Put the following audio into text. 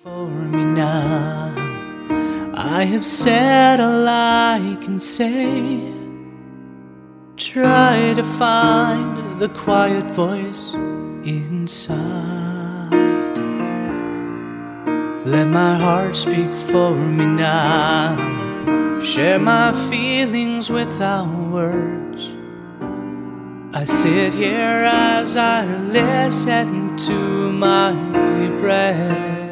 For me now, I have said all I can say. Try to find the quiet voice inside. Let my heart speak for me now. Share my feelings without words. I sit here as I listen to my breath.